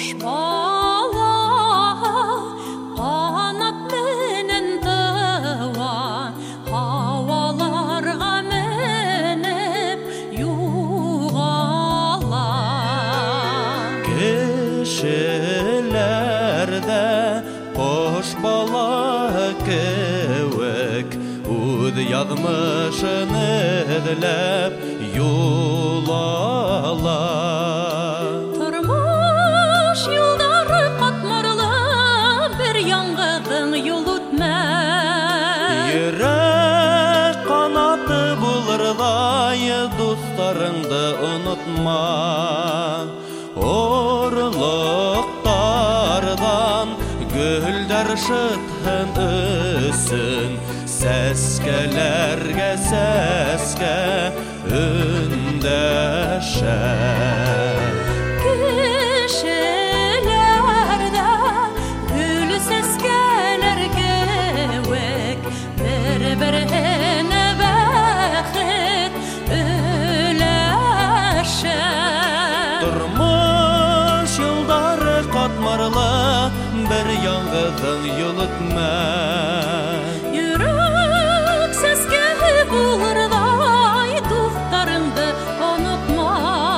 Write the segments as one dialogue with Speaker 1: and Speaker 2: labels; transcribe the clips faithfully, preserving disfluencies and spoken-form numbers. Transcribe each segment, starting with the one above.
Speaker 1: Кош бала канат менен тыуа, хаваларга менеп югала.
Speaker 2: Кешеләрдә кош бала кеүек үз язмышын эзләп юл ала.
Speaker 1: Тормыш юлдары катмарлы, бер яңгыдың юл үтмәс.
Speaker 2: Йөрәк канаты булырдай, дусларыңды онытма. Орлыктардан гөлдәр шытһын өсін, сәскәләргә сәскә өндәшә.
Speaker 1: Кешеләрдә гүл сәскәләр кеүек, бер-беренә бәхет өләшә.
Speaker 2: Тормыш юлдары катмарлы, бер яңгыдың юл үтмәс.
Speaker 1: Йөрәк сәскәһе булырдай, дусларыңды онытма.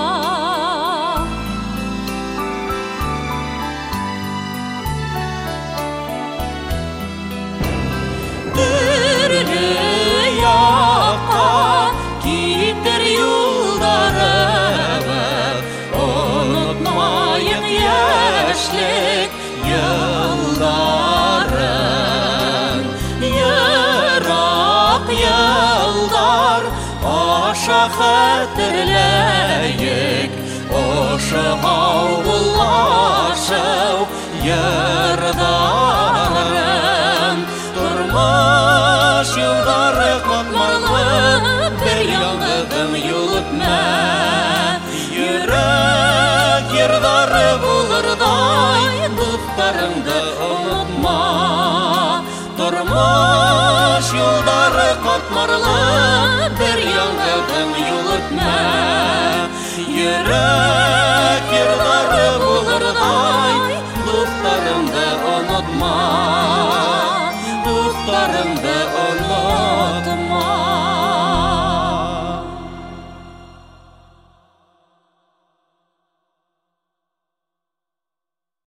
Speaker 1: Төрле якка китер юлдарыбыз, онытмайык яшьлек йылдарын. Ерак йылдар аша хәтерләйек, ошы авыллашып йырдарын. Тормыш юлдары катмарлы, бер яңгыдың юл үтмәс. Йөрәк йырдары булырдай, дусларыңды онытма. Тормыш юлдары катмарлы, бер яңгыдың юл үтмәс. Йөрәк йырдары булырдай, дусларыңды онытма.